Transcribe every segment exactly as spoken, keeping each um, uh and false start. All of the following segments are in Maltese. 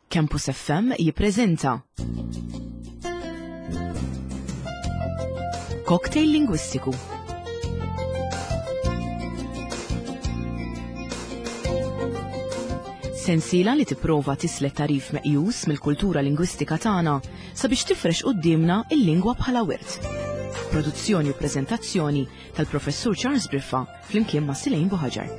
Campus F M jippreżenta Cocktail Lingwistiku. Sensiela li tipprova tislet tarif meqjus mill-kultura lingwistika tagħna sabiex tifrex qudiemna il-lingwa bħala wirt. Produzzjoni u preżentazzjoni tal-Professur Charles Briffa flimkien ma' Silejn Buħaġar.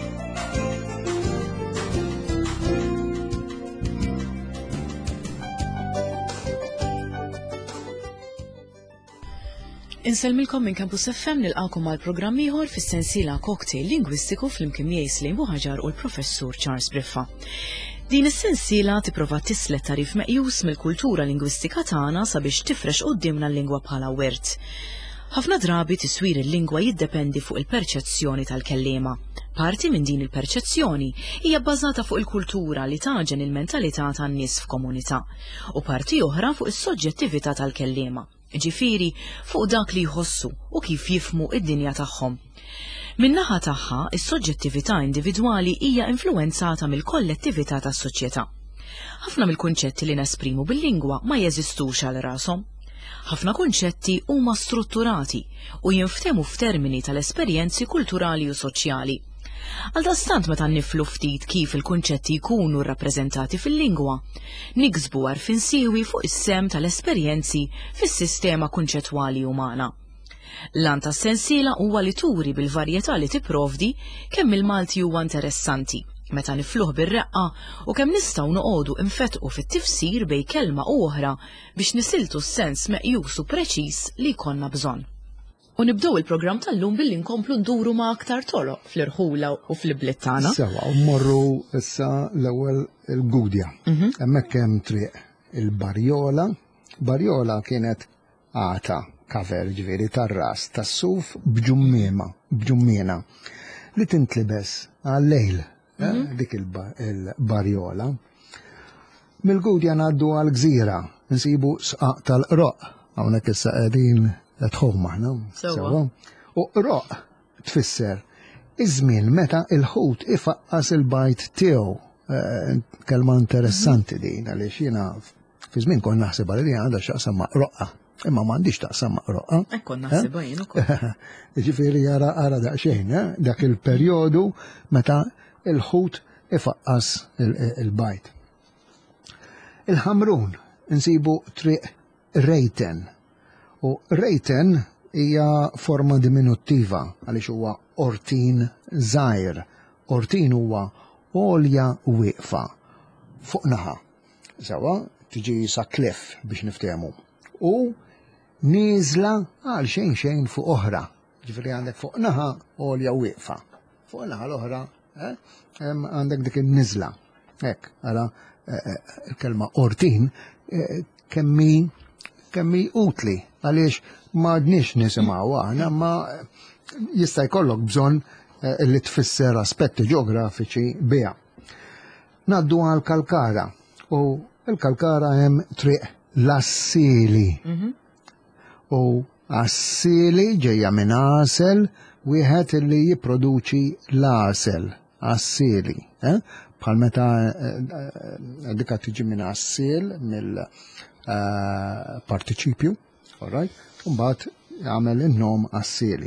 Inselmilkom minn Campus F M nilqakom mal programm ieħor fis-sensiela Cocktail Lingwistiku flimkien miegħi Silejn Buħaġar u l-Professur Charles Briffa. Din is-sensiela tipprova tislet tarif meqjus mill-kultura lingwistika tagħna sabiex tifrex qudiemna l-lingwa bħala wirt. Ħafna drabi tiswir il-lingwa jiddependi fuq il-perċezzjoni tal-kelliema. Parti minn din il-perċezzjoni hija bbażata fuq il-kultura li taġen il-mentalità tan-nies f'komunità u parti oħra fuq is-soġġettività tal-kelliema. Ġifieri fuq dak li jħossu u kif jifhmu id-dinja tagħhom. Min-naħa tagħha, is-soġġettività individwali hija influwenzata mill-kollettività tas-soċjetà. Ħafna mill-kunċetti li nesprimu bil-lingwa ma jeżistux għal rashom. Ħafna kunċetti huma strutturati u jinftehmu f'termini tal-esperjenzi kulturali u soċjali. Għaldastant meta nifhmu ftit kif il-kunċetti jkunu rrappreżentati fil-lingwa, niksbu għarfien siewi fuq is-sem tal-esperjenzi fis-sistema kunċettwali umana. L-għan tas-sensiela huwa li turi bil-varjetà li tipprovdi kemm il-Malti huwa interessanti meta nifluh bir-reqqa u kemm nistgħu noqogħdu infettqu fit-tifsir bejn kelma u oħra biex nisiltu s-sens meqjus u preċiż li jkollna bżonn. U nibdew il-programm tal-lum billi nkomplu nduru ma' aktar toroq fl-irħula u fl-bliet tagħna. Sewa, u mmorru issa l-ewwel il-Gudja. Hemmhekk hemm triq il-Barjola. Barjola kienet għata kaver ġifieri tar-ras tas-suf b'ġummiema, b'ġummiena li tintlibes għal-lejl dik il-Barjola. Mill-Gudja ngħaddu għall-Gżira nsibu sqaq tal-Qroq hawnhekk issa qegħdin tħomm maħna. Sewa. U roq tfisser iż-żmien meta il-ħut ifaqqas il-bajt tiegħu. Kelma interessanti din għaliex jiena fi żmien kont naħseb li għandha x'taqsam ma' roqqa. Imma m'għandix taqsam ma' roqqa. Hekk kont naħsibha jien ukoll. Jiġifieri ara ara daqsxejn, dak il-perjodu meta il-ħut ifaqqas il-bajt. Il-Ħamrun insibu triq Rejten. U Rejten hija forma diminuttiva għaliex huwa ortin żgħir. Ortin huwa għolja wieqfa fuq naħa. Sewa tiġi sa kliff biex niftehmu. U nieżla għal xejn xejn fuq oħra. Ġifieri għandek fuq naħa għolja wieqfa. Fuq naħa l-oħra għandek dik in-niżla. Hekk, ara il-kelma ortin kemmi kemmi utli għaliex m'għadniex nisimgħu aħna ma jista' jkollok bżonn li tfisser aspetti ġeografiċi biha. Ngħaddu għall-Kalkara u l-Kalkara hemm triq l-Assili. U Assili ġejja minn għasel wieħed li jipproduċi l-għasel. Assili. Bħal meta dika tiġi minn assil mill partiċipju. Alright? Mbagħad jagħmel in-nom Assili.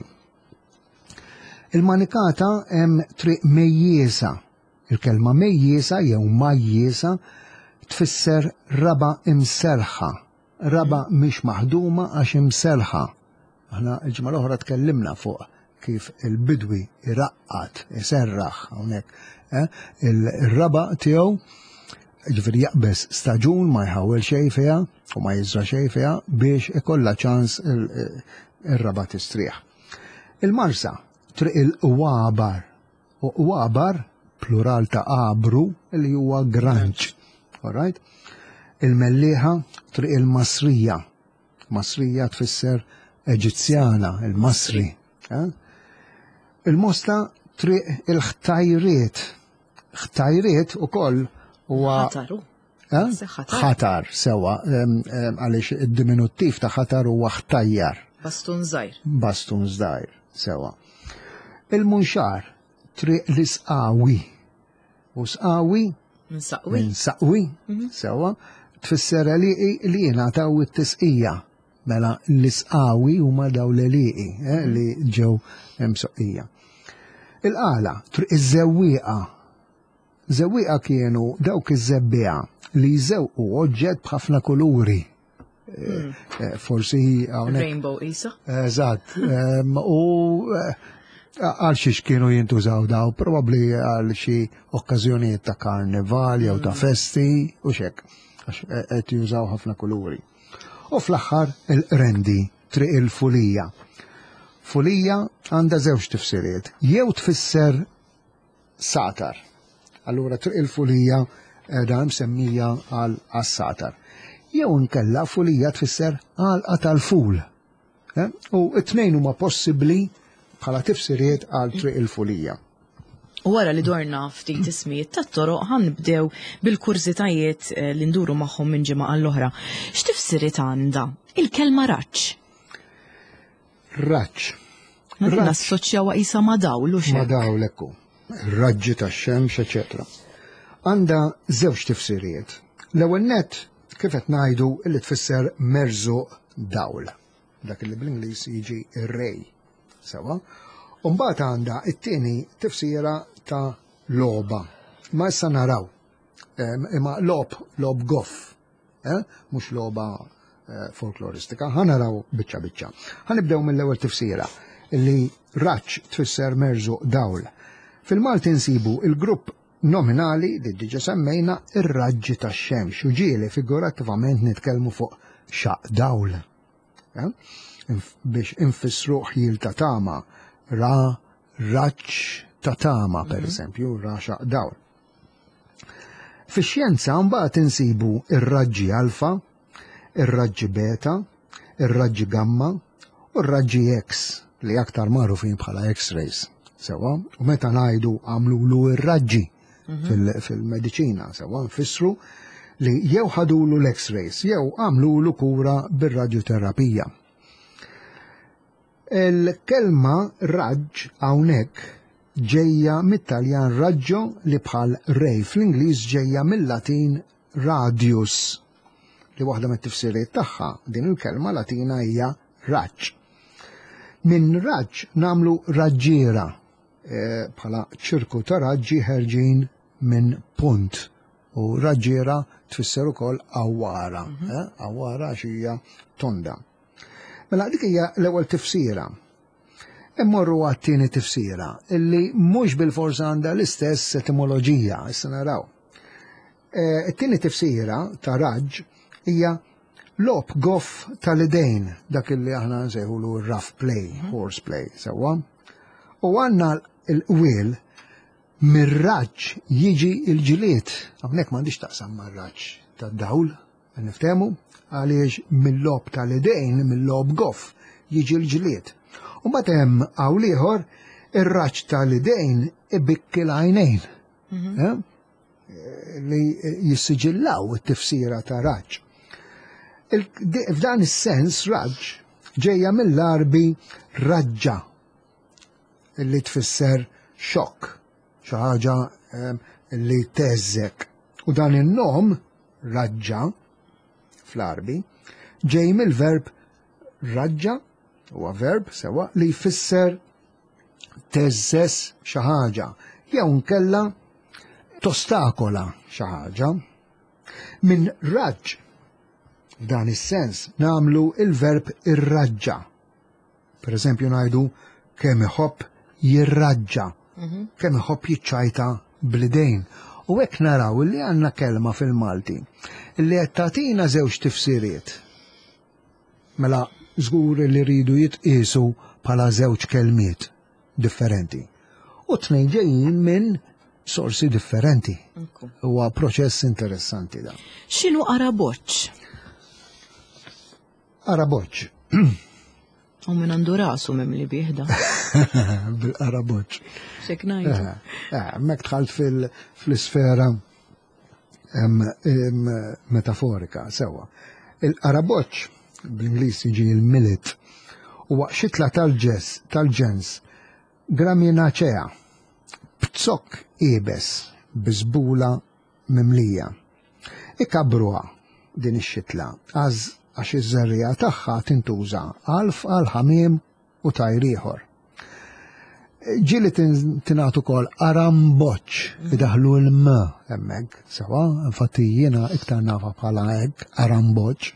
Il-Manikata hemm triq mejjiesa. Il-kelma mejjiesa jew majjiesa tfisser raba imserħa. Raba mhix maħduma għax imserħa. Aħna l-ġimgħa l-oħra tkellimna fuq kif il-bidwi iraqqat, iserraħ hawnhekk. Il-raba tiegħu ġifieri jaqbes staġun ma jħawel xejn fiha u ma jiżra xejn fiha biex ikollha ċans ir-raba tistrieħ. Il-Marsa triq il-Wabar. U Wabar plural ta' qabru li huwa granġ. Alright? Il-Mellieħa triq il-Masrija. Masrija tfisser Eġizzjana, il-Masri. Il-Mosta triq il-Ħtajriet. Ħtajriet ukoll huwa ħatar sewa għaliex id-diminuttiv ta' ħatar huwa ħtajjar. Bastun żgħir. Bastun żgħir sewa. Il-Munxar triq l-Isqawi. U Sqawi Nsaqwi. Nsaqwi, sewa, tfissera li li jingħataw it-tisqija. Mela l-isqawi huma daw l-liqi li ġew msoqqija. Il-qala, iż-żewwieqa. Żewwieqa kienu dawk iż-żebbieqa li jżewqu oġġett b'ħafna kuluri. Forsi hawnhekk. Rainbow isa. Eżatt. U għal xiex kienu jintużaw daw, probabbli għal xi okkażjonijiet ta' karnival jew ta' festi u xek. Qed jużaw ħafna kuluri. U fl-aħħar il-rendi, triq il-fulija. Fulija għandha żewġ tifsiriet. Jew tfisser satar. Allura triq il-fulija qiegħda msemmija għal għas-satar. Jew inkella fulija tfisser għalqa tal-ful. U t-tnejn huma possibbli bħala tifsiriet għal triq il-fulija. U wara li dwarna ftit ismijiet tat-toroq ħanbdew bil-kurzitajiet li nduru magħhom minn ġimgħa għall-oħra. X'tifsiriet għandha il-kelma raġġ? Raġġ. Ma nassoċjaw qisha ma' dawl u x'hekk. Ma' dawl ekku. Raġġi tax-xemx, eċetera. Għandha żewġ tifsiriet. L-ewwel nett kif qed ngħidu li tfisser merżuq dawl. Dak li bl-Ingliż jiġi ir-rej. Sewa? U mbagħad għandha t-tieni tifsira ta' logħba. Ma issa naraw. Imma lob, lob goff. Mhux logħba folkloristika. Ħanaraw biċċa biċċa. Ħanibdew mill-ewwel tifsira li raġġ tfisser merżuq dawl. Fil-Malti nsibu il-grupp nominali li diġà semmejna ir-raġġi tax-xemx u ġieli figurattivament nitkellmu fuq xaq dawl. Biex infissru ħjil ta' tama, ra raġġ ta' tama per eżempju, ra xaq dawl. Fix-xjenza mbagħad insibu ir-raġġi alfa, ir-raġġi beta, ir-raġġi gamma u r-raġġi X li aktar magħrufin bħala X-rays. Sewa, u meta ngħidu għamlulu ir-raġġi fil-mediċina, sewa nfissru li jew ħadulu l-X-rays jew għamlulu kura bir-radjoterapija. Il-kelma raġġ hawnhekk ġejja mit-Taljan raġġo li bħal rej fl-Ingliż ġejja mill-Latin radius li waħda mit-tifsiriet tagħha din il-kelma Latina hija raġġ. Minn raġġ namlu raġġiera bħala ċirku ta' raġġi ħerġin minn punt u raġġiera tfisser ukoll awwara, awwara xi hija tonda. Mela dik hija l-ewwel tifsira. Immorru għat-tieni tifsira illi mhux bil-fors għandha l-istess etimoloġija, issa naraw. It-tieni tifsira ta' raġġ hija lob goff tal-idejn, dak illi aħna nsejħulu rough play, horseplay, sewwa. U għandna l-qwiel mir-raġġ jiġi l-ġilied, hawnhekk m'għandix taqsam mar-raġġ tad-dawl, niftehmu, għaliex mill-lob tal-idejn, mill-lob goff, jiġi l-ġilied. U mbagħad hemm hawn ieħor ir-raġġ tal-idejn ibikki l-għajnejn. Li jissiġillaw it-tifsira ta' raġġ. F'dan is-sens raġġ ġejja mill-Arbi raġġa li tfisser xokk, xi ħaġa li teżżek. U dan in-nom raġġa fl-Arbi ġej mill-verb raġġa huwa verb sewa li jfisser teżżes xi ħaġa jew nkella tostakola xi ħaġa. Minn raġġ f'dan is-sens nagħmlu il-verb irraġġa. Pereżempju ngħidu kemm iħobb jirraġġa, kemm iħobb jiċċajta bl-idejn. U hekk naraw li għandna kelma fil-Malti li qed tagħtina żewġ tifsiriet. Mela żgur li rridu jitqiesu bħala żewġ kelmiet differenti. U tnejn ġejjin minn sorsi differenti. Huwa proċess interessanti da. X'inhu araboċċ? Araboċċ. U minn għandu rasu mem li bieħda. Bil-araboċċ. Xek ngħidu. Mek tħalt fil-sfera metaforika, sewa. Il-araboċċ bl-Ingliż jiġi il-millet huwa xitla tal-ġens graminacea b'zokk ibes biżbula mimlija. Ikabruha din ix-xitla għaż għax iż-żerrija tagħha tintuża għalf għal ħamiem u tajr ieħor. Ġieli tingħatu wkoll aramboċ idaħlu l-m hemmhekk sewa, infatti jiena iktar nafa bħala hekk aramboċ.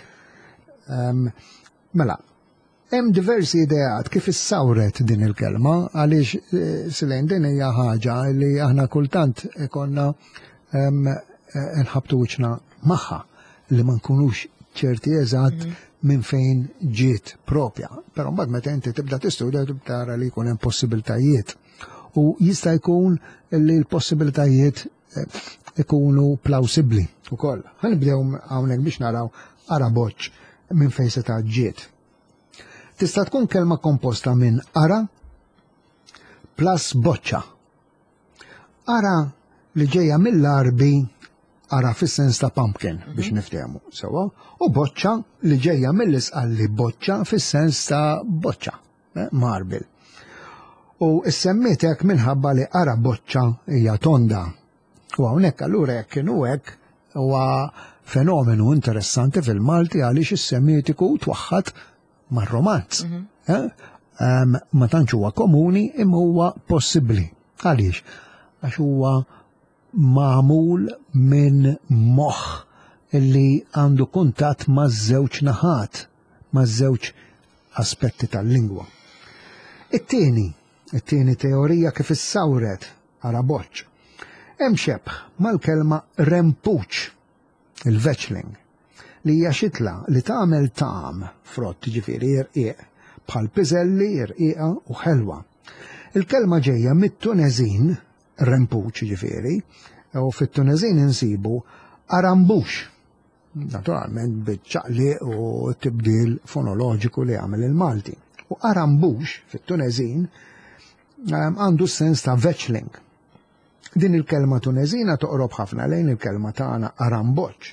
Mela, hemm diversi ideat kif issawret din il-kelma għaliex silejn din hija ħaġa li aħna kultant ikonna nħabtu wiċċna magħha li ma nkunux ċerti eżatt minn fejn ġiet propja. Però mbagħad meta inti tibda tistudja tara li jkun hemm possibiltajiet. U jista' jkun li l-possibiltajiet ikunu plawsibbli ukoll. Ħanibdew hawnhekk biex naraw araboċ minn fejn se ġiet. Tista' tkun kelma komposta minn ara plus boċċa. Ara li ġejja mill-arbi ara fis-sens ta' pumpkin biex niftehmu sewwa, u boċċa li ġejja mill-isqalli boċċa fis-sens ta' boċċa, marbil. U issemmietek minħabba li ara boċċa hija tonda. U hawnhekk allura hekk kienu hekk huwa fenomenu interessanti fil-Malti għaliex is-semitiku twaħħad mar-romanz. Ma tantx huwa komuni imma huwa possibbli. Għaliex? Għax huwa magħmul minn moħħ illi għandu kuntatt maż-żewġ naħat, maż-żewġ aspetti tal-lingwa. It-tieni, it-tieni teorija kif issawret araboċ. Hemm xebħ mal-kelma rempuċ, il-veċling, li hija xitla li tagħmel tagħam frott ġifieri irqiq bħal piżelli, irqiqa u ħelwa. Il-kelma ġejja mit-Tunezin rempuċ ġifieri, u fit-Tunezin insibu arambux, naturalment biċ-ċaqli u tibdil fonoloġiku li għamel il-Malti. U arambux fit-Tunezin għandu sens ta' veċling. Din il-kelma Tunezina toqrob ħafna lejn il-kelma tagħna aramboċ.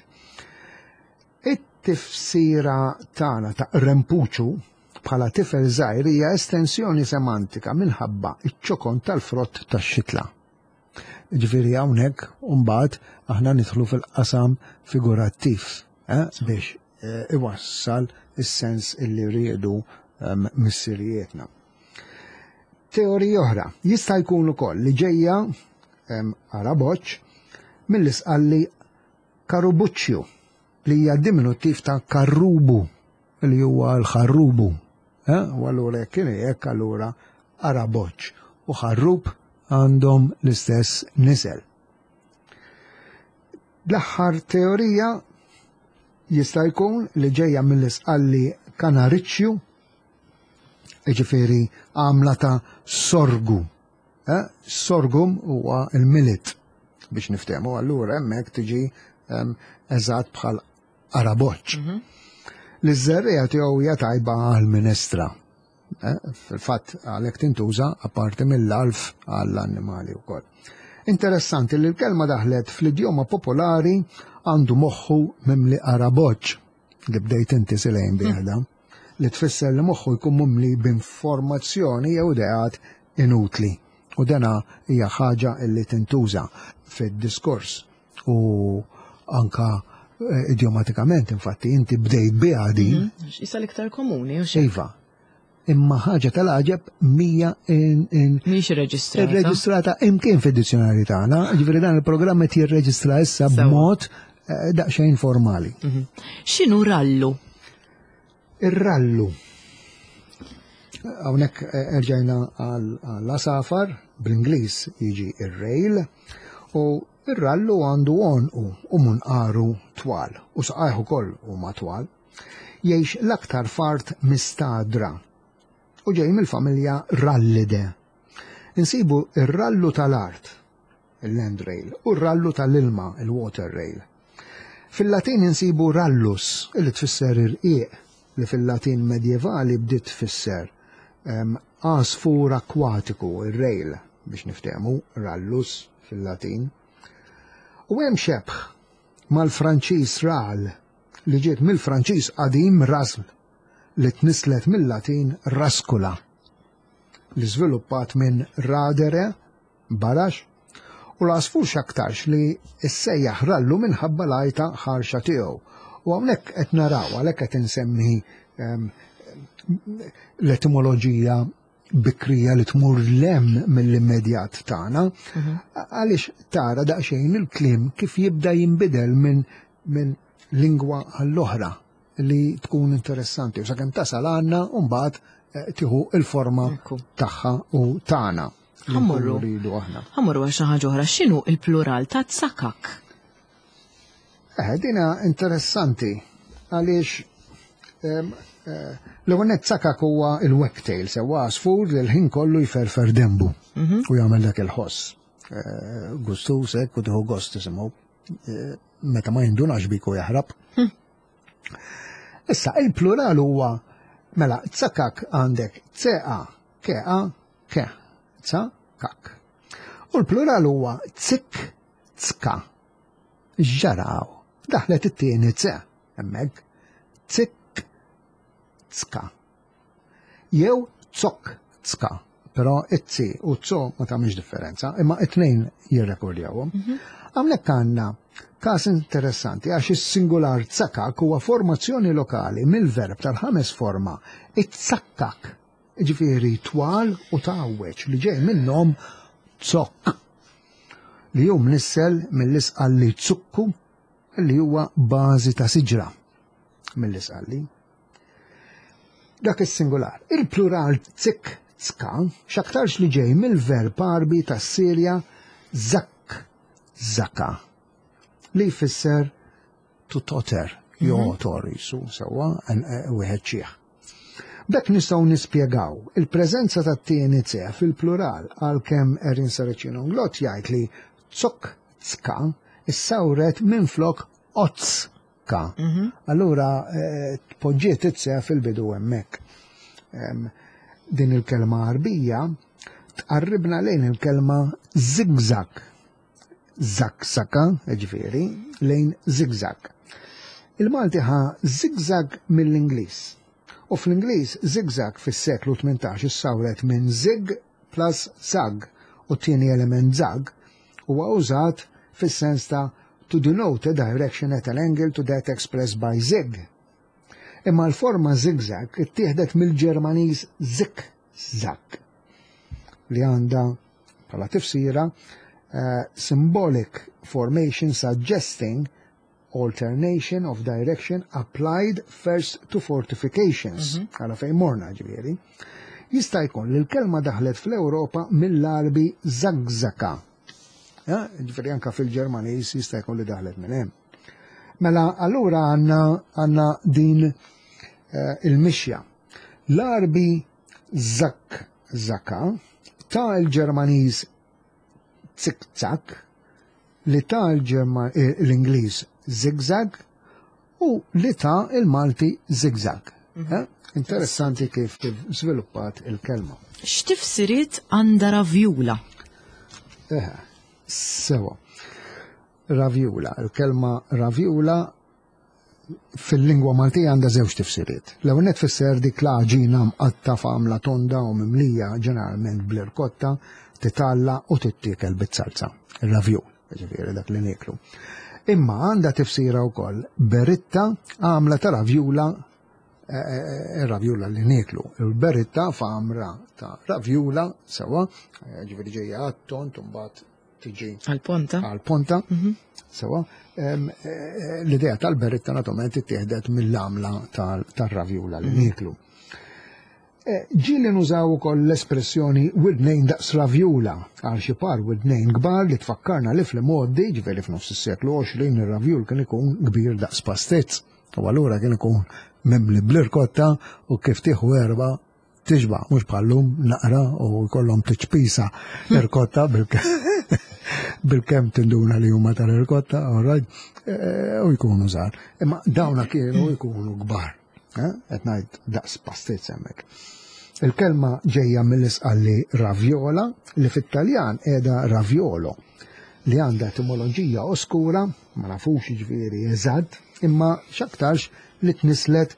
It-tifsira tagħna ta' rempuċu bħala tifel żgħir hija estensjoni semantika minħabba iċ-ċokon tal-frott tax-xitla. Ġifieri hawnhekk mbagħad aħna nidħlu fil-qasam figurattiv biex iwassal is-sens illi riedu missirijietna. Teorija oħra jista' jkun ukoll li ġejja araboċ mill-isqalli karubuċċju li hija diminuttiv ta' karrubu li huwa l-ħarrubu. U allura kien hekk allura araboċ u ħarrub għandhom l-istess nisel. L-aħħar teorija jista' jkun li ġejja mill-isqalli kanariċċju, ġifieri għamla ta' sorgu. Sorgum huwa il-milit biex niftehmu, allura hemmhekk tiġi eżatt bħal araboċ. L-żerrija tiegħu hija tajba għall-minestra. Fil-fatt għalhekk tintuża apparti mill-alf għall-annimali wkoll. Interessanti li l-kelma daħlet fl-idjoma popolari għandu moħħu mimli araboċ li bdejt inti silejn biħda li tfisser li moħħu jkun mimli b'informazzjoni jew ideat inutli. U dana hija ħaġa li tintuża fid-diskors u anka idiomatikament infatti inti bdejt biha din. Issa l-iktar komuni u xejfa. Imma ħaġa tal-għaġeb mija mhix irreġistrata. Irreġistrata imkien fid-dizzjonarji tagħna, ġifieri dan il-programm qed jirreġistra issa b'mod daqsxejn formali. X'inhu rallu? Ir-rallu. Hawnhekk erġajna għall-asafar bl-Ingliż jiġi ir-rail u ir-rallu għandu għonqu u munqaru twal u saqajh ukoll huma twal. Jgħix l-aktar fart mistadra u ġej mill-familja Rallide. Insibu ir-rallu tal-art, il-land rail, u r-rallu tal-ilma, il-water rail. Fil-Latin insibu rallus, illi tfisser irqiq, li fil-Latin medjevali bdiet tfisser għasfur akwatiku, ir-rail, biex niftehmu, rallus fil-Latin. U hemm xebħ mal-Franċiż ral, li ġiet mill-Franċiż qadim rasl, li tnislet mill-Latin raskula, li żviluppat minn radere, barax, U l-għasfur xaktarx li s-sejjaħ rallu minħabba lajta ħarxa tiegħu. U hawnhekk qed naraw, għalhekk qed insemmi l-etimoloġija bikrija li tmur lem mill-immedjat tagħna, għaliex tara daqsxejn il-kliem kif jibda jinbidel minn min lingwa għall-oħra li tkun interessanti. U sakemm tasal għandna u mbagħad tieħu il-forma tagħha u tagħna. Ħammurru ħammurru għal xi ħaġa oħra, x'inhu l-plural ta' tsakak? Eh, dina interessanti għaliex l-għonet tsakak huwa il-wagtail, sewa għasfur li l-ħin kollu jferfer dembu u jagħmel dak il-ħoss. Gustus hekk u tieħu gost isimgħu meta ma jindunax biku jaħrab. Issa il-plural huwa mela tsakak għandek tseqa, keqa, ke, tsakak. U l-plural huwa tsik, tska. Ġaraw, daħlet it-tieni tse, hemmhekk tsik, tska. Jew tsok, tska. Però it-tsi u tso ma tagħmilx differenza, imma it-tnejn jirrekordjawhom. Hawnhekk għandna każ interessanti għax is-singular tsakak huwa formazzjoni lokali mill-verb tal-ħames forma it-tsakkak, ġifieri twal u tawweġ li ġej minnhom tsok li hu mnissel mill-isqalli tsukku li huwa bażi ta' siġra mill-isqalli. Dak is-singular. Il-plural tsik tska x'aktarx li ġej mill-verb arbi tas-Sirja zakk zaka li jfisser to totter, jotor jisu sewwa wieħed ċieħ. Bekk nistgħu nispjegaw il-preżenza tat-tieni tse fil-plural għalkemm Erin Saracino Nglot jgħid li tsok tska issawret minflok otzka. Allura poġġiet it-tse fil-bidu hemmhekk. Din il-kelma Arbija tqarribna lejn il-kelma zigzag. Zaksaka, ġifieri, lejn zigzag. Il-Malti ħa zigzag mill-Ingliż. U fl-Ingliż zigzag fis-seklu tmintax issawret minn zig plus zag u t-tieni element zag huwa użat fis-sens ta' to denote a direction at an angle to that expressed by zig. Imma l-forma zigzag ittieħdet mill-Ġermaniż zik zag li għandha bħala tifsira Uh, symbolic formation suggesting alternation of direction applied first to fortifications. Għala fejn morna ġifieri. Jista' jkun li l-kelma daħlet fl-Ewropa mill-arbi zagzaka. Ġifieri anke fil-Ġermaniż jista' jkun li daħlet minn hemm. Mela allura għandna għandna din uh, il-mixja. L-arbi zakzaka ta' il-Ġermaniż tzik-tsak, li ta' l-Ingliż zigzag u li ta' il-Malti zigzag. Interessanti kif sviluppat il-kelma. X'tifsiriet għandha ravjula? Eh, sewa. Ravjula, il-kelma ravjula fil-lingwa Maltija għandha żewġ tifsiriet. L-ewwel tfisser dik l-għaġina mqatta f'għamla tonda u mimlija ġeneralment bl-irkotta titalla u tittiekel bit-salsa, il-ravjul, ġifieri dak li nieklu. Imma għandha tifsira wkoll beritta għamla ta' ravjula, ir-ravjula li nieklu. Il-beritta f'għamra ta' ravjula sewa, ġifieri ġejja għat-tont u mbagħad tiġi għall-ponta. Għall-ponta, sewa. L-idea tal-beritta naturalment ittieħdet mill-għamla tar-ravjula li nieklu. Ġili nużaw ukoll l-espressjoni widnejn daqs ravjula, għal xi par widnejn kbar li tfakkarna li fl-modi, ġifieri f'nofs is-seklu għoxrin ir-ravjul kien ikun kbir daqs pastezz. U allura kien ikun memmli bl-irkotta u kif tieħu erba' tixba' mhux bħallum naqra u jkollhom tiċpisa irkotta bil-kemm tinduna li huma tal-irkotta u jkunu żgħar. Imma dawna kienu jkunu kbar. Qed ngħid daqs pastezz hemmhekk. Il-kelma ġejja mill-isqalli ravjola li fit-Taljan qiegħda ravjolo li għandha etimoloġija oskura, ma nafux jiġifieri eżatt, imma x'aktarx li tnislet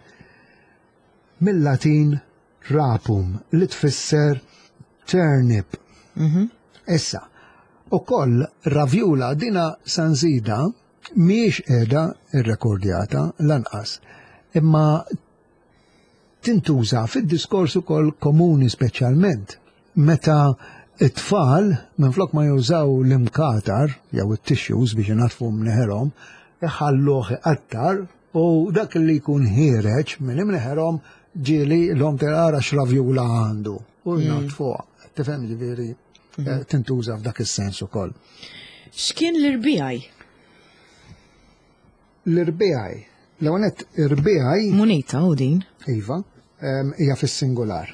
mill-Latin rapum li tfisser turnip. Issa, U koll ravjula dina sanzida miex edha irrekordjata lanqas. Imma tintuża fid-diskors ukoll komuni speċjalment. Meta it-tfal minflok ma jużaw l-imkatar jew it-tissues biex inatfu mneħerhom, iħalluh iqattar u dak li jkun ħireġ minn imneħerhom ġieli l-hom tara x'ravjula għandu u jnatfuha. Tifhem ġifieri tintuża f'dak is-sens ukoll. X'kien l-irbijaj? L-irbijaj, l-għonet irbijaj. Munita u din. Iva, hija fis-singular.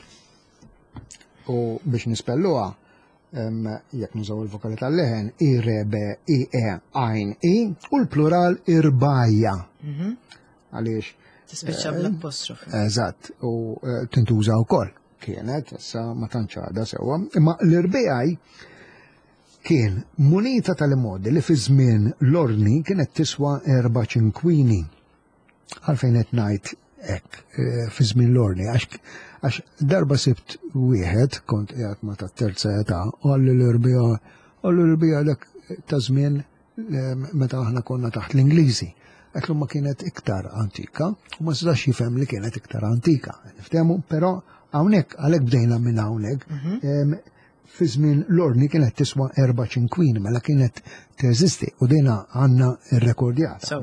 U biex nispelluha, jekk nużaw il-vokali tal-leħen, i-rebe, i-e, għajn, i, u l-plural irbajja. Għaliex. Tispeċa bl-apostrof. Eżatt, u tintuża wkoll. Kienet, issa ma tantx sewa. Imma l-irbijaj kien munita tal-modi li fi żmien l-orni kienet tiswa erba' ċinkwini. Għalfejn qed ngħid hekk fi żmien l-orni, għax darba sibt wieħed kont qiegħed ma tat-terza età u għalli l-irbija għalli l-irbija dak ta' żmien meta aħna konna taħt l-Ingliżi. Għetlu ma kienet iktar antika u ma sidax jifhem li kienet iktar antika. Niftehmu, però hawnhekk għalhekk bdejna minn hawnhekk. Fi żmien l-orni kienet tiswa erba' ċinkwini, mela kienet teżisti u dejna għandna rrekordjata.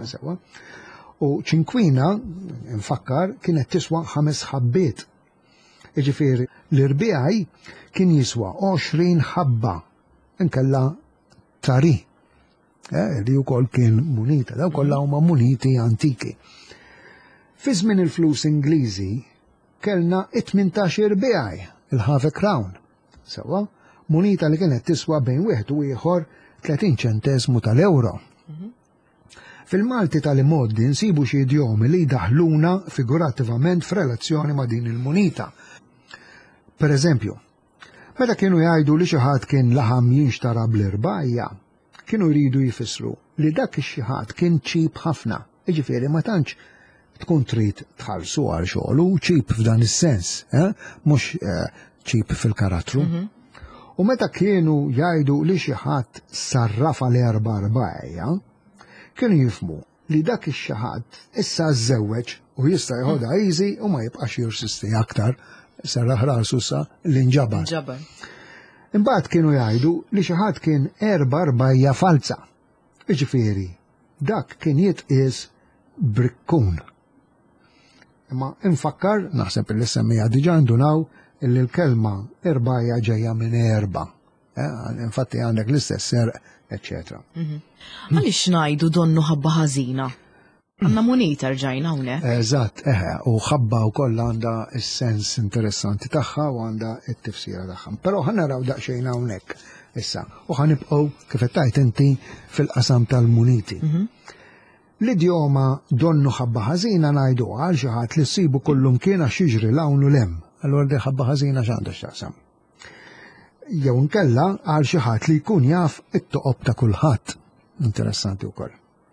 U ċinkwina, nfakkar, kienet tiswa ħames ħabbiet. Jiġifieri l-irbijaj kien jiswa għoxrin ħabba inkella tari. Li wkoll kien munita, daw kollha huma muniti antiki. Fi żmien il-flus Ingliżi kellna it-tmintax irbijaj, il-half a crown. Sewa, munita li kienet tiswa bejn wieħed u ieħor tletin ċentesmu tal-euro. Fil-Malti tal-imoddi nsibu xi idjomi li jdaħluna figurattivament f'relazzjoni ma' din il-munita. Per eżempju, meta kienu jgħidu li xi ħadd kien laħam jinxtara bl-irbajja, kienu jridu jfissru li dak ix-xi ħadd kien ċip ħafna. Jiġifieri ma tantx tkun trid tħallsu għal xogħlu ċip f'dan is-sens, mhux ċip fil-karattru. U meta kienu jgħidu li xi ħadd sarrafa l-erba' arbajja, kienu jifmu li dak ix-xi ħadd issa żewweġ u jista' jħodha easy u ma jibqax jirsisti aktar sarraħ rasu sa l-inġabar. Imbagħad kienu jgħidu li xi ħadd kien erba' arbajja falza. Jiġifieri, dak kien jitqies brikkun. Imma infakkar, naħseb li semmija diġà ndunaw illi l-kelma erbajja ġejja minn erba'. Infatti għandek l-istess serq, eccetera. Għaliex ngħidu donnu ħabba ħażina? Għandna munita rġajna hawnhekk. Eżatt, eħe, u ħabba wkoll għandha s-sens interessanti tagħha u għandha t-tifsira tagħha. Però ħanaraw daqsxejn hawnhekk issa u ħanibqgħu kif qed tgħid inti fil-qasam tal-muniti. L-idjoma donnu ħabba ħażina ngħidu għal xi ħadd li ssibu kullum kien għax jiġri lawnu lem. Allura di ħabba ħażina x'għandha x'taqsam. Jew nkella għal xi ħadd li jkun jaf it-toqob ta' kulħadd. Interessanti wkoll.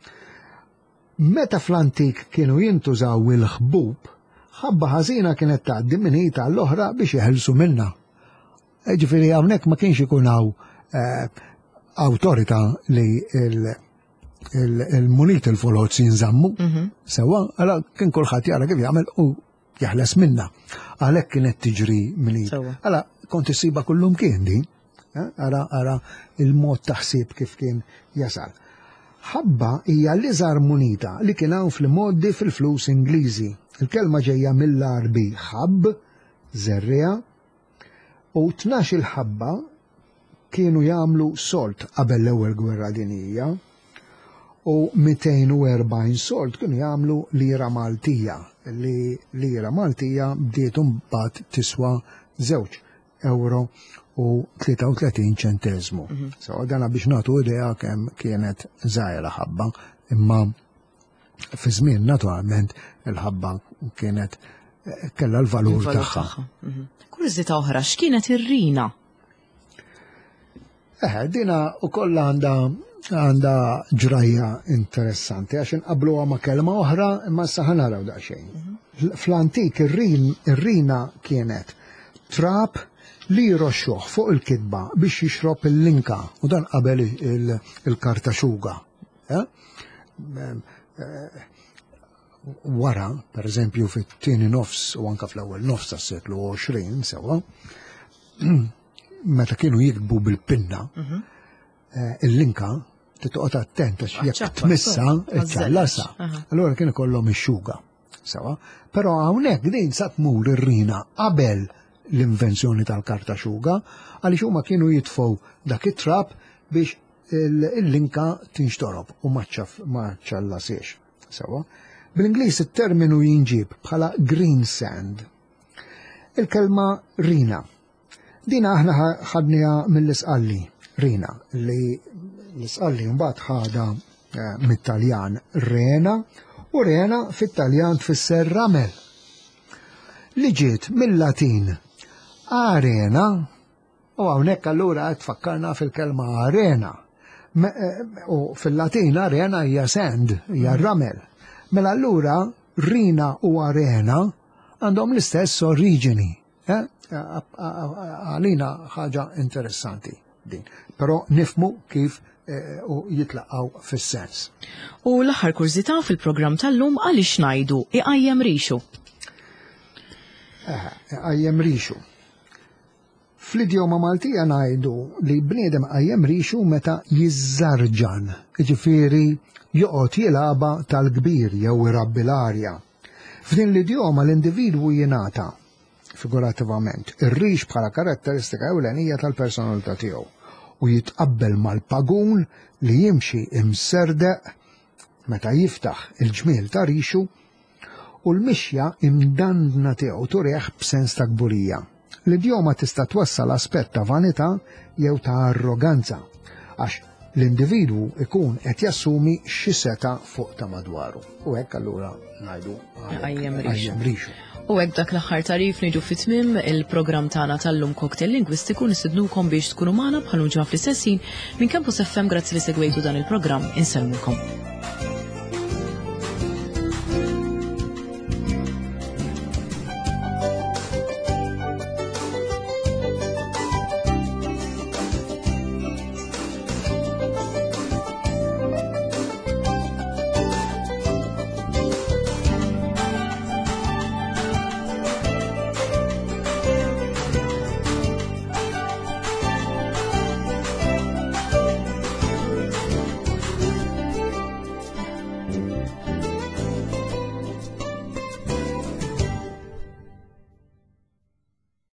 Meta fl-antik kienu jintużaw il-ħbub, ħabba ħażina kienet tgħaddi minn ħita l-oħra biex jeħelsu minnha. Ġifieri hawnhekk ma kienx ikun hawn awtorità li il-munit il-folozzi jinżammu. Sewwa, alla kien kulħadd jara kif jagħmel u jaħles minna. Għalhekk kienet tiġri minn ħita. Alla kont issiba kullum kien din. Ara ara il-mod taħsib kif kien jasal. Ħabba hija l-iżgħar munita li kien hawn fil-modi fil-flus Ingliżi. Il-kelma ġejja mill-Arbi ħabb, żerriha, u tnax il-ħabba kienu jagħmlu solt qabel l-ewwel gwerra dinjija u mitejn u erbgħin solt kienu jagħmlu lira Maltija. Li lira Maltija bdiet imbagħad tiswa żewġ euro u tlieta u tletin ċentesmu. So dana biex nagħtu idea kemm kienet żgħira ħabba, imma fi żmien naturalment il-ħabba kienet kellha l-valur tagħha. Kuriżità oħra, x'kienet ir-rina? Eħe, dina wkoll għandha għandha ġrajja interessanti għax inqabbluha ma' kelma oħra imma issa ħanaraw daqsxejn. Fl-antik ir-rina kienet trap li jroxxuh fuq il-kitba biex jixrob il-linka u dan qabel il-kartaxuga. Wara, per eżempju, fit-tieni nofs u anka fl-ewwel nofs tas-seklu għoxrin sewa, meta kienu jikbu bil-pinna, il-linka titoqgħod attent għax jekk tmissa iċċallasa. Allura kienu kollhom ix-xuga. Sewa, però hawnhekk din sa tmur ir-rina qabel l-invenzjoni tal-kartaxuga għaliex huma kienu jitfgħu dak it-trab biex il-linka tinxtorob u ma ċallasiex. Sewa. Bl-Ingliż it-terminu jinġib bħala green sand. Il-kelma rina. Dina aħna ħadniha mill-isqalli, rina, li l-isqalli mbagħad ħada mit-Taljan rena u rena fit-Taljan tfisser ramel. Li ġiet mill-Latin arena u hawnhekk allura qed tfakkarna fil-kelma arena. U fil-Latin arena hija sand, hija ramel. Mela allura rina u arena għandhom l-istess oriġini. Għalina ħaġa interessanti din. Però nifmu kif u jitlaqgħu fis-sens. U l-aħħar kurzita fil-programm tal-lum għaliex ngħidu iqajjem rixu. Iqajjem rixu. Fl-idjoma Maltija ngħidu li bniedem qajjem rixu meta jiżżarġan, jiġifieri joqgħod jilagħba tal-kbir jew irabbi l-arja. F'din l-idjoma l-individwu jingħata figurativament ir-rix bħala karatteristika ewlenija tal-personalità tiegħu u jitqabbel mal-pagun li jimxi imserdeq meta jiftaħ il-ġmiel ta' rixu u l-mixja imdandna tiegħu turih b'sens ta' kburija. L-idjoma tista' twassal aspett ta' vanità jew ta' arroganza għax l-individwu ikun qed jassumi xi seta' fuq ta' madwaru. U hekk allura ngħidu qajjem rixu. U hekk dak l-aħħar tarif niġu fit-tmiem il-programm tagħna tal-lum Cocktail Lingwistiku nistidnukom biex tkunu magħna bħal ġa fl-istessin minn Campus F M grazzi li segwejtu dan il-programm insellmukom.